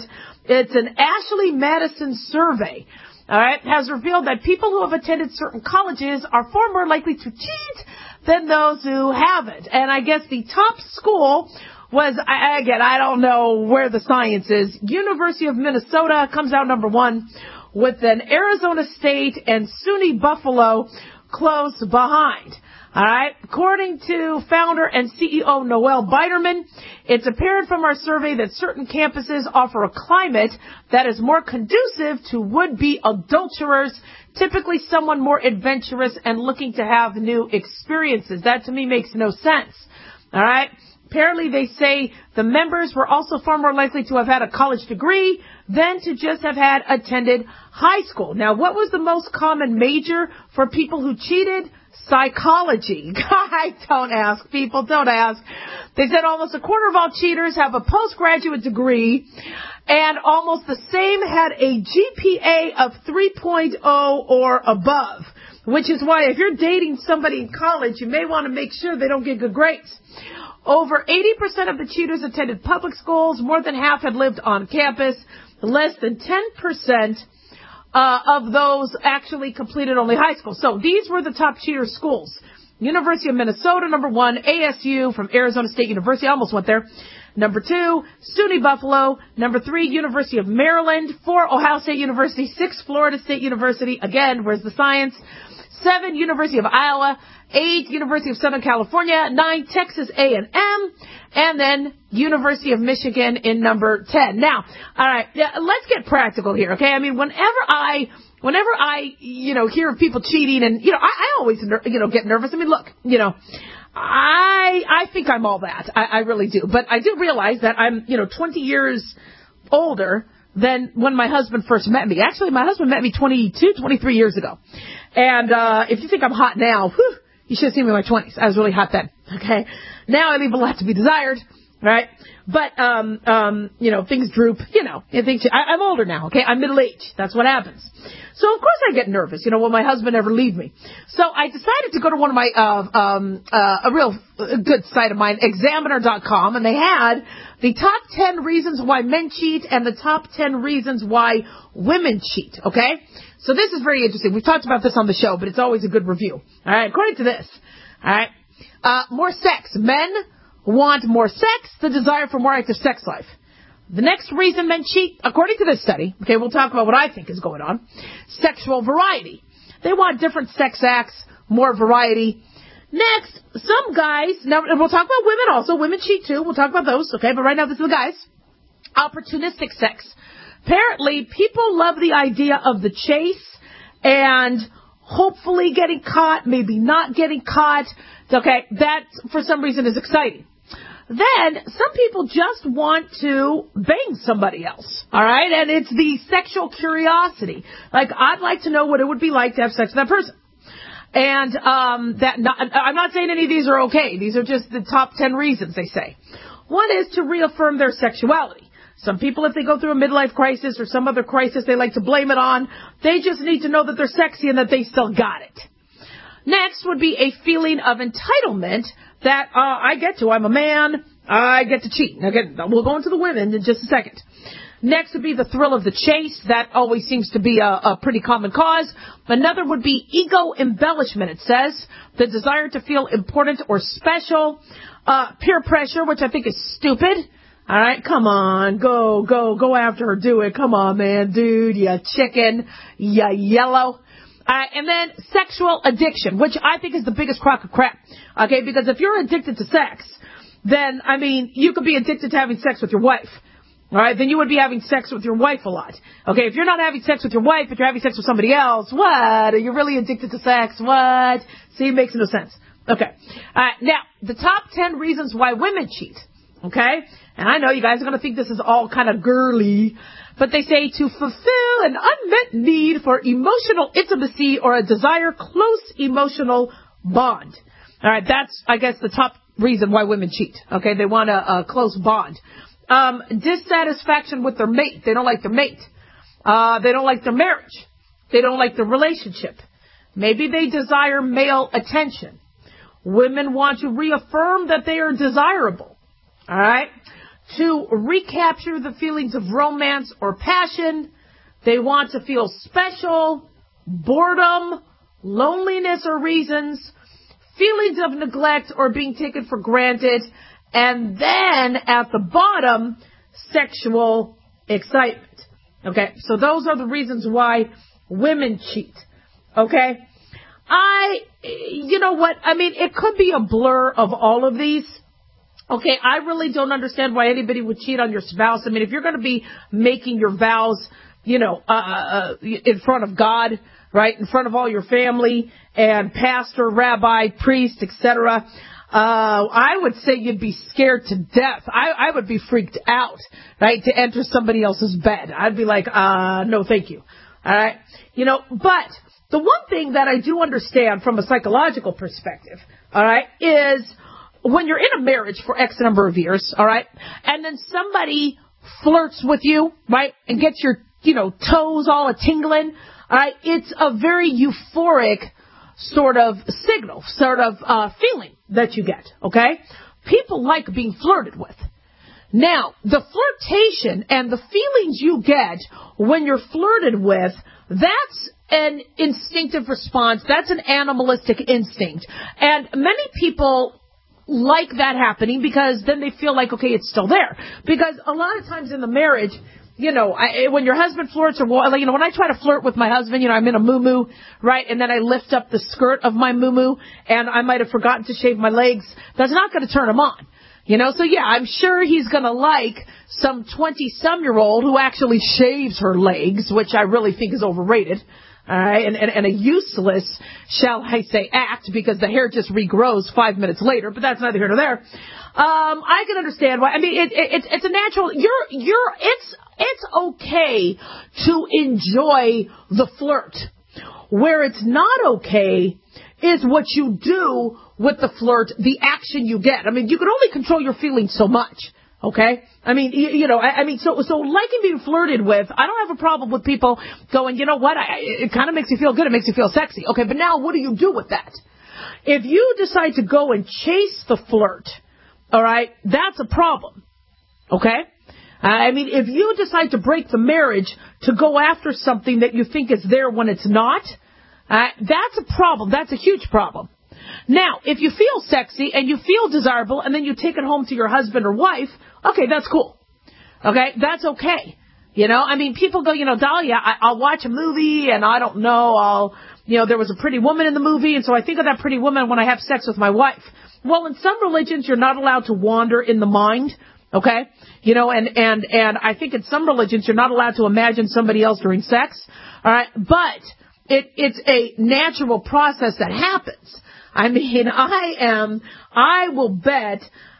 [SPEAKER 3] It's an Ashley Madison survey, all right, has revealed that people who have attended certain colleges are far more likely to cheat than those who haven't. And I guess the top school was, again, I don't know where the science is. University of Minnesota comes out number one, with an Arizona State and SUNY Buffalo close behind. All right. According to founder and C E O Noel Biderman, it's apparent from our survey that certain campuses offer a climate that is more conducive to would-be adulterers, typically someone more adventurous and looking to have new experiences. That to me makes no sense. All right. Apparently, they say the members were also far more likely to have had a college degree than to just have had attended high school. Now, what was the most common major for people who cheated? Psychology. I don't ask, people, don't ask. They said almost a quarter of all cheaters have a postgraduate degree, and almost the same had a G P A of three point oh or above, which is why if you're dating somebody in college, you may want to make sure they don't get good grades. Over eighty percent of the cheaters attended public schools. More than half had lived on campus. Less than ten percent uh, of those actually completed only high school. So these were the top cheater schools. University of Minnesota, number one. A S U from Arizona State University. I almost went there. Number two, SUNY Buffalo. Number three, University of Maryland. Four, Ohio State University. Six, Florida State University. Again, where's the science? Seven, University of Iowa. Eight, University of Southern California. Nine, Texas A and M. And then University of Michigan in number ten. Now, all right, yeah, let's get practical here, okay? I mean, whenever I, whenever I, you know, hear of people cheating, and, you know, I, I always, you know, get nervous. I mean, look, you know, I, I think I'm all that. I, I really do. But I do realize that I'm, you know, twenty years older than when my husband first met me. Actually, my husband met me twenty-two, twenty-three years ago. And, uh, if you think I'm hot now, whew, you should have seen me in my twenties. I was really hot then. Okay. Now I leave a lot to be desired. Right. But, um, um, you know, things droop, you know, and things, I, I'm older now. Okay. I'm middle aged. That's what happens. So of course I get nervous, you know, will my husband ever leave me? So I decided to go to one of my, uh, um, uh, a real good site of mine, examiner dot com, and they had the top ten reasons why men cheat and the top ten reasons why women cheat. Okay. So this is very interesting. We've talked about this on the show, but it's always a good review. All right. According to this, all right, uh, more sex. Men want more sex, the desire for more active sex life. The next reason men cheat, according to this study, okay, we'll talk about what I think is going on, sexual variety. They want different sex acts, more variety. Next, some guys, now we'll talk about women also, women cheat too, we'll talk about those, okay, but right now this is the guys. Opportunistic sex. Apparently, people love the idea of the chase and hopefully getting caught, maybe not getting caught. Okay, that for some reason is exciting. Then, some people just want to bang somebody else, all right? And it's the sexual curiosity. Like, I'd like to know what it would be like to have sex with that person. And um, that not, I'm not saying any of these are okay. These are just the top ten reasons, they say. One is to reaffirm their sexuality. Some people, if they go through a midlife crisis or some other crisis they like to blame it on, they just need to know that they're sexy and that they still got it. Next would be a feeling of entitlement that uh, I get to. I'm a man. I get to cheat. Again, we'll go into the women in just a second. Next would be the thrill of the chase. That always seems to be a, a pretty common cause. Another would be ego embellishment, it says. The desire to feel important or special. Uh, peer pressure, which I think is stupid. All right, come on. Go, go, go after her. Do it. Come on, man. Dude, you chicken. You yellow. Uh, and then sexual addiction, which I think is the biggest crock of crap. Okay, because if you're addicted to sex, then, I mean, you could be addicted to having sex with your wife. All right, then you would be having sex with your wife a lot. Okay, if you're not having sex with your wife, but you're having sex with somebody else, what? Are you really addicted to sex? What? See, it makes no sense. Okay. All right, now, the top ten reasons why women cheat. Okay? And I know you guys are going to think this is all kind of girly, but they say to fulfill an unmet need for emotional intimacy or a desire close emotional bond. All right, that's, I guess, the top reason why women cheat. Okay, they want a, a close bond. Um, dissatisfaction with their mate. They don't like their mate. Uh, they don't like their marriage. They don't like their relationship. Maybe they desire male attention. Women want to reaffirm that they are desirable. All right. to recapture the feelings of romance or passion. They want to feel special, boredom, loneliness or reasons, feelings of neglect or being taken for granted, and then at the bottom, sexual excitement. Okay, so those are the reasons why women cheat. Okay, I, you know what, I mean, it could be a blur of all of these. Okay, I really don't understand why anybody would cheat on your spouse. I mean, if you're going to be making your vows, you know, uh, uh, in front of God, right, in front of all your family and pastor, rabbi, priest, et cetera, uh, I would say you'd be scared to death. I, I would be freaked out, right, to enter somebody else's bed. I'd be like, uh, no, thank you. All right, you know, but the one thing that I do understand from a psychological perspective, all right, is when you're in a marriage for X number of years, all right, and then somebody flirts with you, right, and gets your, you know, toes all a-tingling, all right, it's a very euphoric sort of signal, sort of uh, feeling that you get, okay? People like being flirted with. Now, the flirtation and the feelings you get when you're flirted with, that's an instinctive response. That's an animalistic instinct. And many people like that happening because then they feel like, okay, it's still there. Because a lot of times in the marriage, you know, I, when your husband flirts or, you know, when I try to flirt with my husband, you know, I'm in a muumuu, right? And then I lift up the skirt of my muumuu and I might have forgotten to shave my legs. That's not going to turn him on. You know, so yeah, I'm sure he's going to like some twenty-some-year-old who actually shaves her legs, which I really think is overrated. All right, and, and, and a useless, shall I say, act, because the hair just regrows five minutes later, but that's neither here nor there. Um, I can understand why. I mean, it, it, it's, it's a natural, you're, you're, it's, it's okay to enjoy the flirt. Where it's not okay is what you do with the flirt, the action you get. I mean, you can only control your feelings so much. Okay? I mean, you, you know, I, I mean, so, so liking being flirted with, I don't have a problem with people going, you know what, I, it kind of makes you feel good, it makes you feel sexy. Okay, but now what do you do with that? If you decide to go and chase the flirt, all right, that's a problem. Okay? I mean, if you decide to break the marriage to go after something that you think is there when it's not, uh, that's a problem. That's a huge problem. Now, if you feel sexy and you feel desirable and then you take it home to your husband or wife, okay, that's cool. Okay, that's okay. You know, I mean, people go, you know, Dahlia, I, I'll watch a movie and I don't know, I'll, you know, there was a pretty woman in the movie and so I think of that pretty woman when I have sex with my wife. Well, in some religions, you're not allowed to wander in the mind. Okay, you know, and, and, and I think in some religions, you're not allowed to imagine somebody else during sex. All right, but it, it's a natural process that happens. I mean, I am, I will bet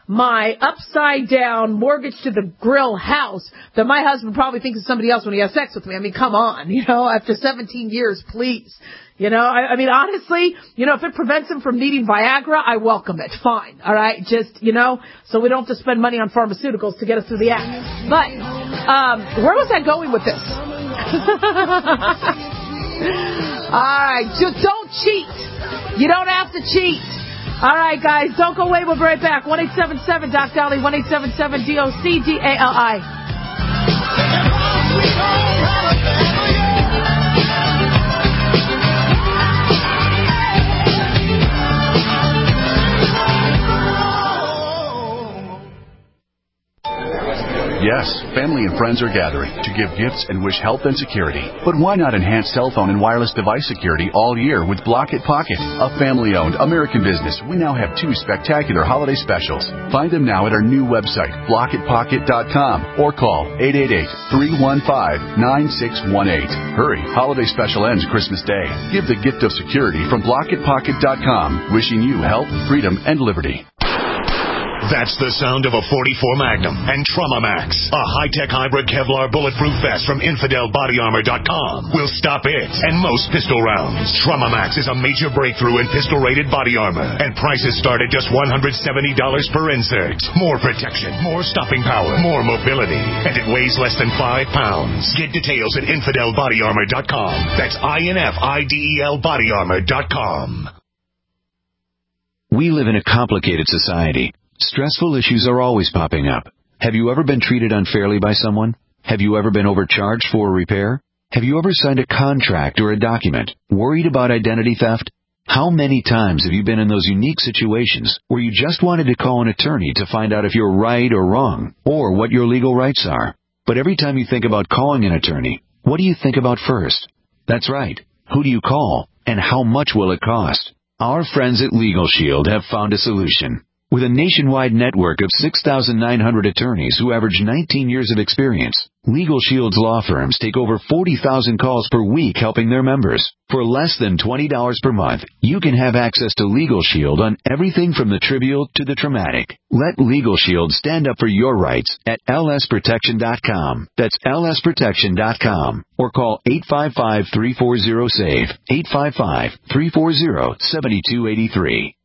[SPEAKER 3] my upside down mortgage to the grill house that my husband probably thinks of somebody else when he has sex with me. I mean, come on, you know, after seventeen years, please. You know, I, I mean, honestly, you know, if it prevents him from needing Viagra, I welcome it. Fine. All right. Just, you know, so we don't have to spend money on pharmaceuticals to get us through the act. But, um, where was I going with this? All right. Just don't cheat. You don't have to cheat. All right, guys. Don't go away. We'll be right back. one eight seven seven Doc Dolly. one eight seven seven D O C D A L I.
[SPEAKER 20] Yes, family and friends are gathering to give gifts and wish health and security. But why not enhance cell phone and wireless device security all year with Block-It Pocket, a family-owned American business? We now have two spectacular holiday specials. Find them now at our new website, block it pocket dot com, or call eight eight eight, three one five, nine six one eight. Hurry, holiday special ends Christmas Day. Give the gift of security from block it pocket dot com. Wishing you health, freedom, and liberty.
[SPEAKER 21] That's the sound of a forty-four Magnum and Trauma Max, a high-tech hybrid Kevlar bulletproof vest from infidel body armor dot com. Will stop it and most pistol rounds. Trauma Max is a major breakthrough in pistol-rated body armor, and prices start at just one hundred seventy dollars per insert. More protection, more stopping power, more mobility, and it weighs less than five pounds. Get details at infidel body armor dot com. That's I N F I D E L body armor dot com.
[SPEAKER 22] We live in a complicated society. Stressful issues are always popping up.
[SPEAKER 2] Have you ever been treated unfairly by someone? Have you ever been overcharged for a repair? Have you ever signed a contract or a document worried about identity theft? How many times have you been in those unique situations where you just wanted to call an attorney to find out if you're right or wrong, or what your legal rights are? But every time you think about calling an attorney, what do you think about first? That's right. Who do you call, and how much will it cost? Our friends at Legal Shield have found a solution. With a nationwide network of six thousand nine hundred attorneys who average nineteen years of experience, Legal Shield's law firms take over forty thousand calls per week helping their members. For less than twenty dollars per month, you can have access to Legal Shield on everything from the trivial to the traumatic. Let Legal Shield stand up for your rights at L S protection dot com. That's L S protection dot com. Or call eight five five, three four zero, S A V E, eight five five, three four zero, seven two eight three.